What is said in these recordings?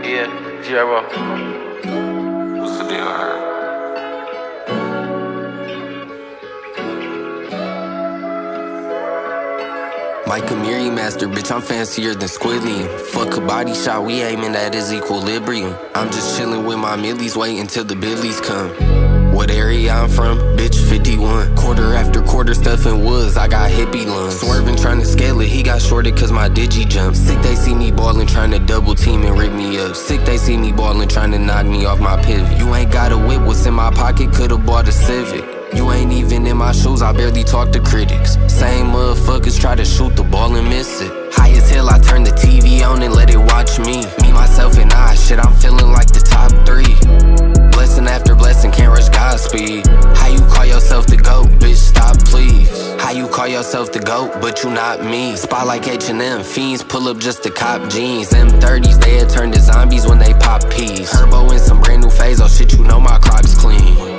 Yeah, G-Roll. What's the deal here? Mike Amiri master, bitch, I'm fancier than Squidliam. Fuck a body shot, we aiming at his equilibrium. I'm just chillin' with my millies, waiting till the billies come. What area I'm from? Bitch, 51. Quarter after quarter stuffing woods, I got hippie lungs. Swerving trying to scale it, he got shorted cause my digi jumped. Sick they see me ballin' trying to double team and rip me up. Sick they see me ballin' trying to knock me off my pivot. You ain't got a whip, what's in my pocket, could've bought a Civic. You ain't even in my shoes, I barely talk to critics. Same motherfuckers try to shoot the ball and miss it. High as hell, I turn the TV on and let it watch me. Me, myself, and I, shit, I'm feeling like the top 3. Blessing after blessing, can't rush Godspeed. How you call yourself the GOAT, bitch, stop please. How you call yourself the GOAT, but you not me. Spot like H&M, fiends pull up just to cop jeans. M30s, they had turned to zombies when they pop peas. Herbo in some brand new phase, oh shit, you know my Crocs clean.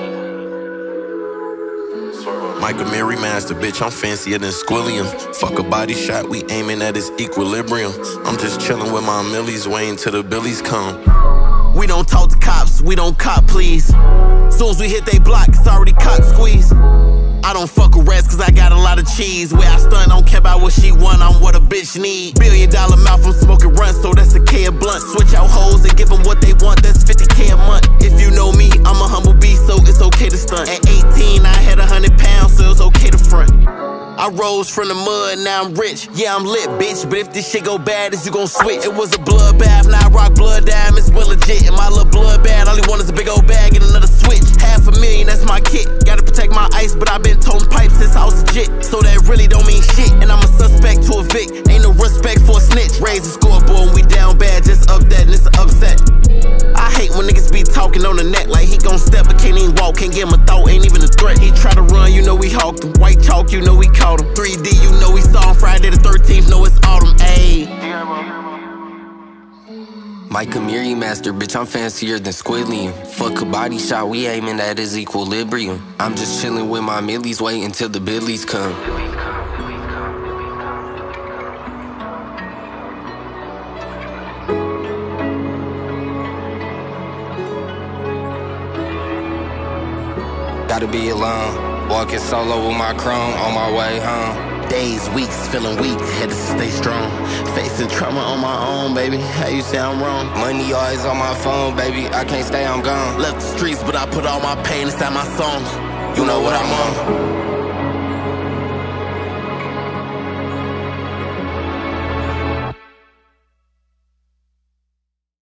Mike Amiri master, bitch, I'm fancier than Squilliam. Fuck a body shot, we aiming at his equilibrium. I'm just chillin' with my millies, waiting till the billies come. We don't talk to cops, we don't cop, please. Soon as we hit they block, it's already cock squeeze. I don't fuck with rats cause I got a lot of cheese. Where I stun, don't care about what she want, I'm what a bitch need. $1 billion mouth, I'm smoking runs, so that's a K a blunt. Switch out hoes and give them what they want, that's 50K a month. If you know me, I'm a humble beast, so it's okay to stunt. At 18, I had 100 pounds, so it's okay to front. I rose from the mud, now I'm rich. Yeah, I'm lit, bitch, but if this shit go bad, is you gon' switch? It was a bloodbath, now I rock blood diamonds, we're legit. And my little blood bad, all he want is a big old bag and another switch. $500,000, that's my kit. Gotta protect my ice, but I've been toting pipes since I was legit. So that really don't mean shit, and I'm a suspect to a Vic. Ain't no respect for a snitch. Raise the scoreboard and we down bad, just up that and it's an upset. I hate when niggas be talking on the net like he gon' step but can't even walk, can't give him a thought, ain't even a threat. He try to run, you know we hawked him. White chalk, you know we caught him. 3D, you know we saw him. Friday the 13th, know it's autumn, ayy. Mike Amiri master, bitch, I'm fancier than Squidliam. Fuck a body shot, we aiming at his equilibrium. I'm just chillin' with my millies, waiting till the billies come. Gotta be alone, walking solo with my chrome on my way home. Days, weeks, feeling weak, had to stay strong. Facing trauma on my own, baby, how you say I'm wrong? Money always on my phone, baby, I can't stay, I'm gone. Left the streets, but I put all my pain inside my songs. You know what I'm on.